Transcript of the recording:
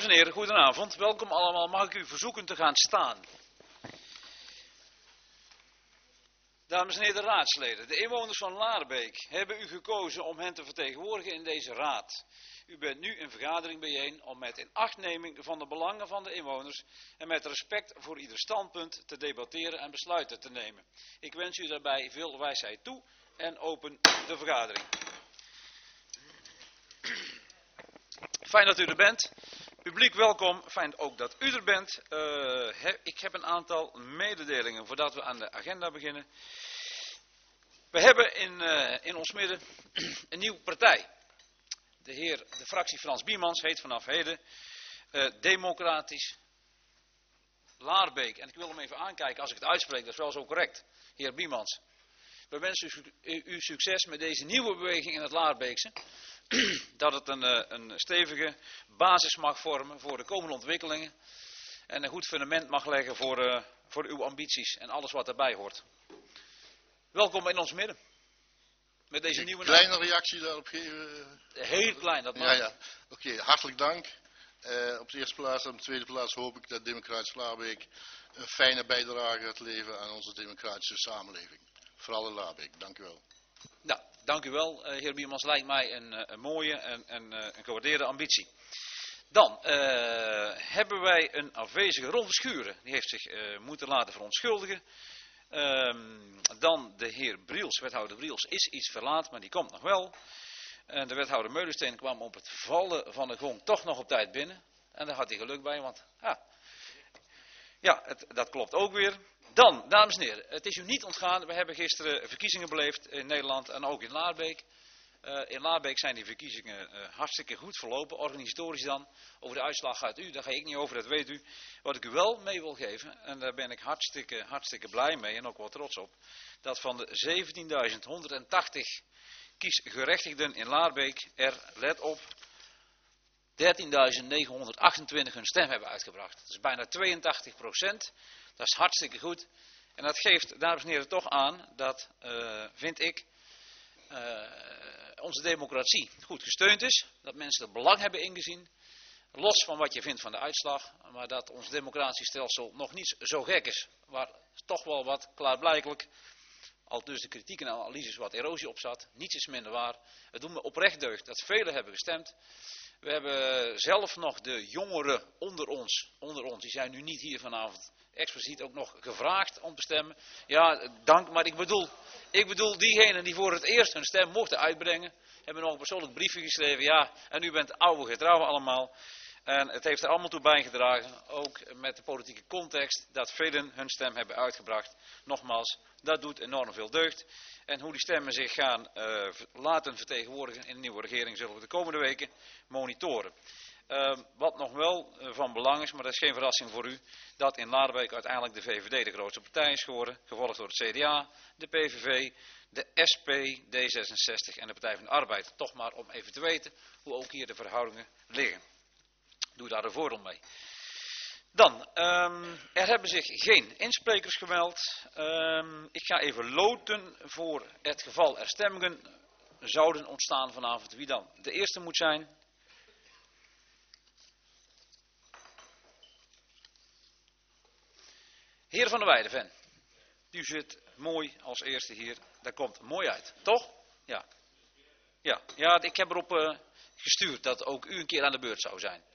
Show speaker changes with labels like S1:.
S1: Dames en heren, goedenavond. Welkom allemaal. Mag ik u verzoeken te gaan staan? Dames en heren raadsleden, de inwoners van Laarbeek hebben u gekozen om hen te vertegenwoordigen in deze raad. U bent nu in vergadering bijeen om met inachtneming van de belangen van de inwoners en met respect voor ieder standpunt te debatteren en besluiten te nemen. Ik wens u daarbij veel wijsheid toe en open de vergadering. Fijn dat u er bent. Publiek welkom, fijn ook dat u er bent. Ik heb een aantal mededelingen voordat we aan de agenda beginnen. We hebben in ons midden een nieuwe partij. De fractie Frans Biemans heet vanaf heden Democratisch Laarbeek. En ik wil hem even aankijken als ik het uitspreek, dat is wel zo correct. Heer Biemans. We wensen u succes met deze nieuwe beweging in het Laarbeekse. Dat het een stevige basis mag vormen voor de komende ontwikkelingen. En een goed fundament mag leggen voor uw ambities en alles wat daarbij hoort. Welkom in ons midden. Met deze nieuwe naam.
S2: Kleine reactie daarop geven?
S1: Heel klein, dat mag.
S2: Ja. Oké, hartelijk dank. Op de eerste plaats en op de tweede plaats hoop ik dat Democratisch Laarbeek een fijne bijdrage gaat leveren aan onze democratische samenleving. Vooral in Laarbeek. Dank u wel.
S1: Nou, dank u wel, heer Biemans. Lijkt mij een mooie en een gewaardeerde ambitie. Dan hebben wij een afwezige Ron Verschuren. Die heeft zich moeten laten verontschuldigen. Dan de heer Briels, wethouder Briels, is iets verlaat, maar die komt nog wel. En de wethouder Meulensteen kwam op het vallen van de gong toch nog op tijd binnen. En daar had hij geluk bij, want dat klopt ook weer. Dan, dames en heren, het is u niet ontgaan. We hebben gisteren verkiezingen beleefd in Nederland en ook in Laarbeek. In Laarbeek zijn die verkiezingen hartstikke goed verlopen, organisatorisch dan. Over de uitslag gaat u, daar ga ik niet over, dat weet u. Wat ik u wel mee wil geven, en daar ben ik hartstikke blij mee en ook wel trots op. Dat van de 17.180 kiesgerechtigden in Laarbeek er, let op, 13.928 hun stem hebben uitgebracht. Dat is bijna 82%. Dat is hartstikke goed. En dat geeft, dames en heren, toch aan dat, vind ik, onze democratie goed gesteund is. Dat mensen er belang hebben ingezien. Los van wat je vindt van de uitslag. Maar dat ons democratisch stelsel nog niet zo gek is. Waar toch wel wat klaarblijkelijk, al dus de kritiek en analyses, wat erosie op zat. Niets is minder waar. Het doet me oprecht deugd dat velen hebben gestemd. We hebben zelf nog de jongeren onder ons, die zijn nu niet hier vanavond, expliciet ook nog gevraagd om te stemmen. Ja, dank, maar ik bedoel diegenen die voor het eerst hun stem mochten uitbrengen, hebben nog een persoonlijk briefje geschreven. Ja, en u bent oude getrouwen allemaal. En het heeft er allemaal toe bijgedragen, ook met de politieke context, dat velen hun stem hebben uitgebracht. Nogmaals, dat doet enorm veel deugd. En hoe die stemmen zich gaan laten vertegenwoordigen in de nieuwe regering zullen we de komende weken monitoren. Wat nog wel van belang is, maar dat is geen verrassing voor u, dat in Laarbeek uiteindelijk de VVD de grootste partij is geworden, gevolgd door het CDA, de PVV, de SP, D66 en de Partij van de Arbeid. Toch maar om even te weten hoe ook hier de verhoudingen liggen. Doe daar een voordeel mee. Dan, er hebben zich geen insprekers gemeld. Ik ga even loten voor het geval er stemmingen zouden ontstaan vanavond. Wie dan de eerste moet zijn. Heer Van der Weijden, u zit mooi als eerste hier. Dat komt mooi uit, toch? Ja, ik heb erop gestuurd dat ook u een keer aan de beurt zou zijn.